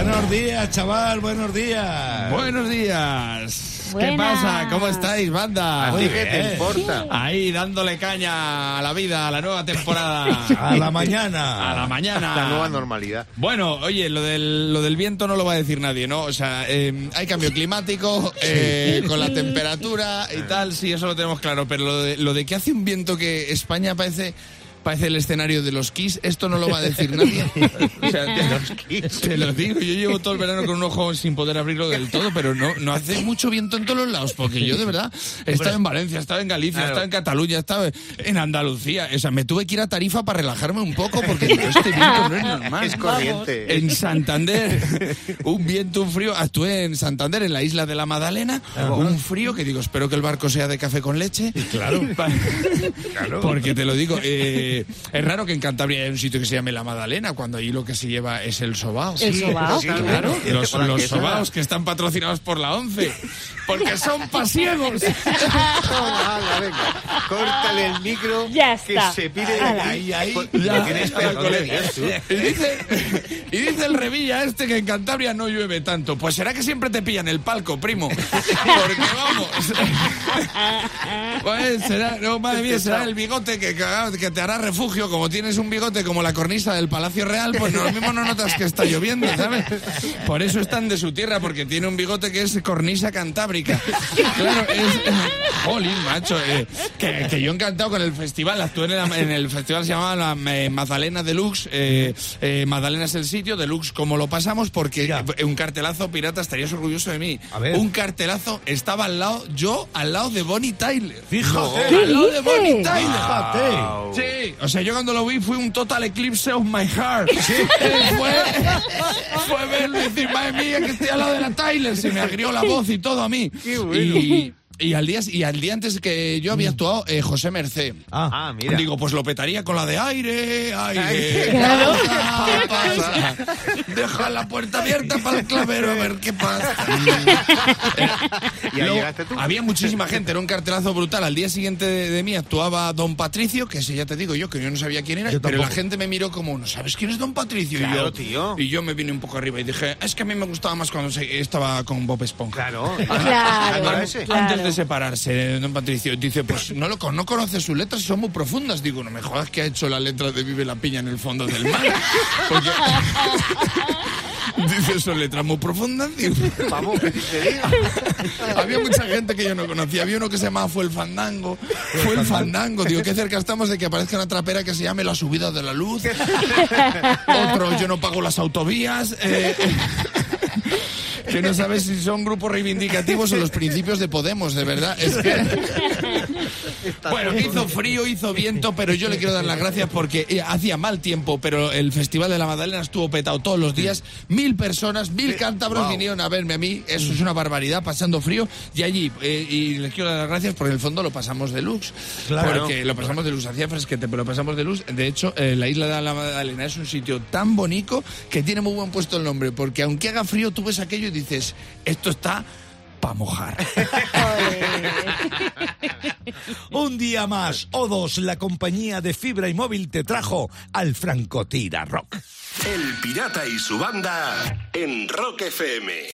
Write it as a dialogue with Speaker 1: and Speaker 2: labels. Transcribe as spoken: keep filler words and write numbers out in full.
Speaker 1: Buenos días, chaval, buenos días.
Speaker 2: Buenos días.
Speaker 3: Buenas.
Speaker 2: ¿Qué pasa? ¿Cómo estáis, banda?
Speaker 1: Muy
Speaker 4: ¿Qué
Speaker 1: bien.
Speaker 4: te importa?
Speaker 2: Ahí dándole caña a la vida, a la nueva temporada.
Speaker 1: A la mañana.
Speaker 2: A la mañana.
Speaker 4: La nueva normalidad.
Speaker 2: Bueno, oye, lo del, lo del viento no lo va a decir nadie, ¿no? O sea, eh, hay cambio climático, eh, con la temperatura y tal, sí, eso lo tenemos claro. Pero lo de, lo de que hace un viento que España parece... Parece el escenario de los Kiss, esto no lo va a decir nadie. O sea, te, te lo digo, yo llevo todo el verano con un ojo sin poder abrirlo del todo, pero no, no hace mucho viento en todos los lados, porque yo de verdad he estado en Valencia, he estado en Galicia, he estado en Cataluña, he estado en Andalucía. O sea, me tuve que ir a Tarifa para relajarme un poco, porque digo, este viento no es normal.
Speaker 4: Es corriente.
Speaker 2: En Santander, un viento, un frío. Actué en Santander, en la isla de la Magdalena, un frío que digo, espero que el barco sea de café con leche.
Speaker 1: Claro. Claro.
Speaker 2: Porque te lo digo, eh, es raro que en Cantabria haya un sitio que se llame La Magdalena, cuando ahí lo que se lleva es el sobao.
Speaker 3: ¿El sobao?
Speaker 2: Sí, claro, los,
Speaker 4: Hola,
Speaker 2: los
Speaker 4: ¿qué
Speaker 2: sobaos que están patrocinados por la ONCE, porque son pasiegos.
Speaker 4: Hala, venga. Córtale el micro.
Speaker 3: Ya
Speaker 4: que
Speaker 3: está.
Speaker 4: se pide de
Speaker 3: Hala.
Speaker 4: ahí,
Speaker 1: Ahí, ahí.
Speaker 4: Pues,
Speaker 2: Ya,
Speaker 4: tienes
Speaker 2: a la
Speaker 4: perdón,
Speaker 2: colega.
Speaker 4: ¿eh, tú?
Speaker 2: Y dice, y dice el Revilla este que en Cantabria no llueve tanto. Pues será que siempre te pillan el palco, primo. Porque vamos. Pues será, no, madre mía, será el bigote que, que te hará refugio. Como tienes un bigote como la cornisa del Palacio Real, pues no, lo mismo no notas que está lloviendo, ¿sabes? Por eso están de su tierra, porque tiene un bigote que es cornisa cantábrica. Claro, es... Jolín, macho. Eh, que, que yo encantado con el festival. Actué en, la, en el festival, se llamaba la eh, Magdalena Deluxe. Eh, eh, Magdalena es el sitio, Deluxe como lo pasamos, porque
Speaker 1: Ya.
Speaker 2: eh, un cartelazo, pirata, estarías orgulloso de mí.
Speaker 1: A ver.
Speaker 2: Un cartelazo, estaba al lado, yo al lado de Bonnie Tyler.
Speaker 1: Fíjate.
Speaker 3: ¿Qué
Speaker 2: Al lado de Bonnie
Speaker 3: dices?
Speaker 2: Tyler.
Speaker 1: Fíjate.
Speaker 2: Sí, o sea, yo cuando lo vi fue un total eclipse of my heart. Eh, fue, fue verlo y decir, madre mía, que estoy al lado de la Tyler. Se me agrió la voz y todo a mí.
Speaker 4: Qué bueno.
Speaker 2: Y, y, al día, y al día antes que yo había actuado, eh, José Mercé.
Speaker 1: Ah,
Speaker 4: Ah, mira.
Speaker 2: Digo, pues lo petaría con la de aire, aire.
Speaker 3: Claro.
Speaker 2: pasa, pasa. Deja la puerta abierta para el clavero a ver qué pasa.
Speaker 4: ¿Y ahí
Speaker 2: Luego,
Speaker 4: llegaste tú?
Speaker 2: había muchísima gente, era un cartelazo brutal. Al día siguiente de, de mí actuaba Don Patricio, que ese ya te digo yo, que yo no sabía quién era,
Speaker 1: Yo
Speaker 2: pero la
Speaker 1: tampoco.
Speaker 2: gente me miró como, ¿no sabes quién es Don Patricio?
Speaker 4: Claro,
Speaker 2: y yo,
Speaker 4: tío.
Speaker 2: Y yo me vine un poco arriba y dije, es que a mí me gustaba más cuando se- estaba con Bob Esponja.
Speaker 4: Claro.
Speaker 3: Claro.
Speaker 4: ¿No era ese?
Speaker 3: Claro.
Speaker 2: Antes de separarse, Don Patricio dice, pues no lo con- no conoce sus letras, son muy profundas. Digo, no me jodas que ha hecho la letra de Vive la piña en el fondo del mar. Porque... Dice, son letras muy profundas. Digo,
Speaker 4: Vamos, ¿qué te digo?
Speaker 2: había mucha gente que yo no conocía. Había uno que se llamaba Fue el Fandango. Fue el Fandango. Digo, qué cerca estamos de que aparezca una trapera que se llame La Subida de la Luz. Otro, Yo no pago las autovías. Eh, que no sabes si son grupos reivindicativos o los principios de Podemos, de verdad. Es que... Bueno, que hizo frío, hizo viento, pero yo le quiero dar las gracias porque eh, hacía mal tiempo, pero el Festival de la Magdalena estuvo petado todos los días. Mil personas, mil cántabros
Speaker 4: wow.
Speaker 2: vinieron a verme a mí. Eso es una barbaridad, pasando frío. Y allí, eh, y les quiero dar las gracias porque en el fondo lo pasamos de luz.
Speaker 1: Claro.
Speaker 2: Porque lo pasamos de luz, hacía fresquete, pero lo pasamos de luz. De hecho, eh, la isla de la Magdalena es un sitio tan bonito que tiene muy buen puesto el nombre, porque aunque haga frío, tú ves aquello y dices, esto está para mojar.
Speaker 1: Un día más, O dos, la compañía de fibra y móvil, te trajo al Francotira Rock.
Speaker 5: El Pirata y su banda en Rock F M.